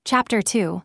Chapter 2.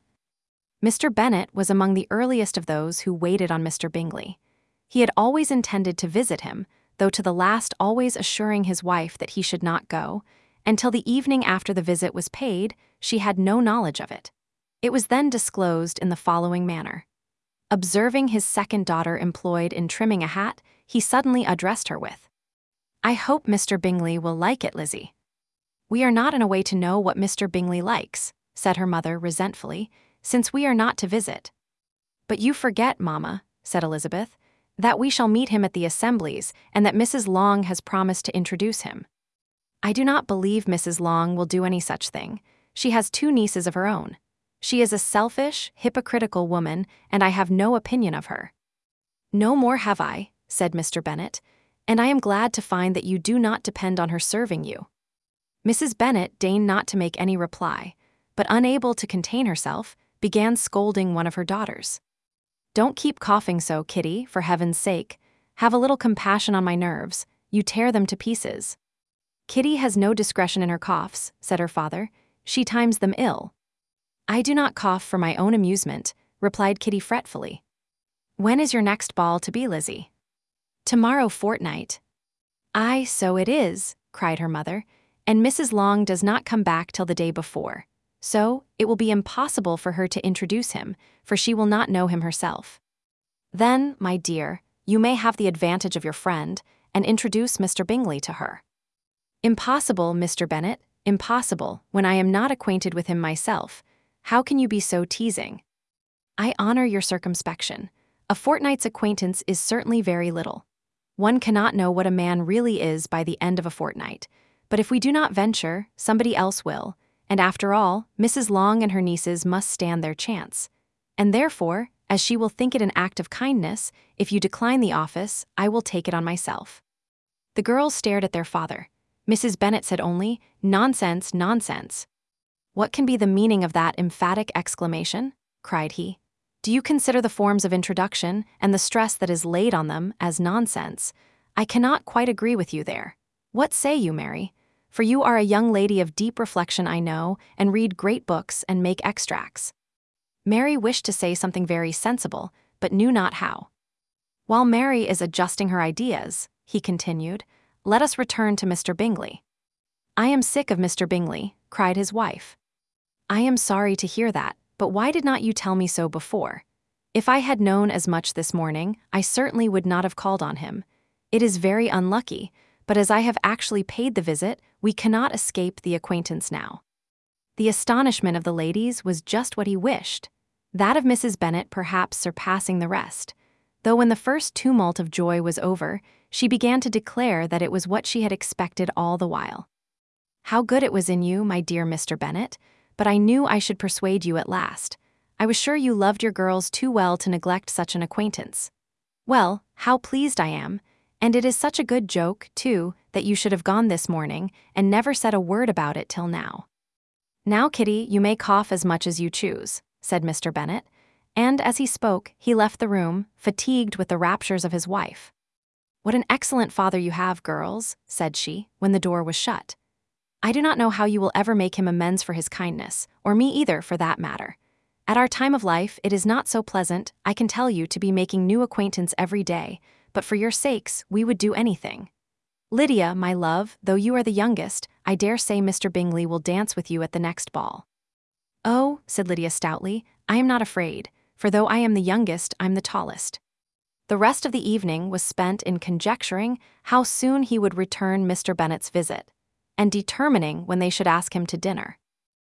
Mr. Bennet was among the earliest of those who waited on Mr. Bingley. He had always intended to visit him, though to the last always assuring his wife that he should not go, and till the evening after the visit was paid, she had no knowledge of it. It was then disclosed in the following manner. Observing his second daughter employed in trimming a hat, he suddenly addressed her with, "I hope Mr. Bingley will like it, Lizzie." "We are not in a way to know what Mr. Bingley likes," said her mother resentfully, "since we are not to visit." "But you forget, mamma," said Elizabeth, "that we shall meet him at the assemblies and that Mrs. Long has promised to introduce him." "I do not believe Mrs. Long will do any such thing. She has 2 nieces of her own. She is a selfish, hypocritical woman, and I have no opinion of her." "No more have I," said Mr. Bennet, "and I am glad to find that you do not depend on her serving you." Mrs. Bennet deigned not to make any reply, but unable to contain herself, began scolding one of her daughters. "Don't keep coughing so, Kitty, for heaven's sake. Have a little compassion on my nerves. You tear them to pieces." "Kitty has no discretion in her coughs," said her father. "She times them ill." "I do not cough for my own amusement," replied Kitty fretfully. "When is your next ball to be, Lizzie?" "Tomorrow fortnight." "Aye, so it is," cried her mother, "and Mrs. Long does not come back till the day before. So, it will be impossible for her to introduce him, for she will not know him herself." "Then, my dear, you may have the advantage of your friend, and introduce Mr. Bingley to her." "Impossible, Mr. Bennet, impossible, when I am not acquainted with him myself. How can you be so teasing?" "I honor your circumspection. A fortnight's acquaintance is certainly very little. One cannot know what a man really is by the end of a fortnight, but if we do not venture, somebody else will. And after all, Mrs. Long and her nieces must stand their chance. And therefore, as she will think it an act of kindness, if you decline the office, I will take it on myself." The girls stared at their father. Mrs. Bennet said only, "Nonsense, nonsense." "What can be the meaning of that emphatic exclamation?" cried he. "Do you consider the forms of introduction, and the stress that is laid on them, as nonsense? I cannot quite agree with you there. What say you, Mary? For you are a young lady of deep reflection, I know, and read great books and make extracts." Mary wished to say something very sensible, but knew not how. "While Mary is adjusting her ideas," he continued, "let us return to Mr. Bingley." "I am sick of Mr. Bingley," cried his wife. "I am sorry to hear that, but why did not you tell me so before? If I had known as much this morning, I certainly would not have called on him. It is very unlucky, but as I have actually paid the visit, we cannot escape the acquaintance now." The astonishment of the ladies was just what he wished, that of Mrs. Bennet perhaps surpassing the rest, though when the first tumult of joy was over, she began to declare that it was what she had expected all the while. "How good it was in you, my dear Mr. Bennet, but I knew I should persuade you at last. I was sure you loved your girls too well to neglect such an acquaintance. Well, how pleased I am, and it is such a good joke, too, that you should have gone this morning, and never said a word about it till now." "Now, Kitty, you may cough as much as you choose," said Mr. Bennet, and as he spoke, he left the room, fatigued with the raptures of his wife. "What an excellent father you have, girls," said she, when the door was shut. "I do not know how you will ever make him amends for his kindness, or me either, for that matter. At our time of life, it is not so pleasant, I can tell you, to be making new acquaintance every day, but for your sakes, we would do anything. Lydia, my love, though you are the youngest, I dare say Mr. Bingley will dance with you at the next ball." "Oh," said Lydia stoutly, "I am not afraid, for though I am the youngest, I'm the tallest." The rest of the evening was spent in conjecturing how soon he would return Mr. Bennet's visit, and determining when they should ask him to dinner.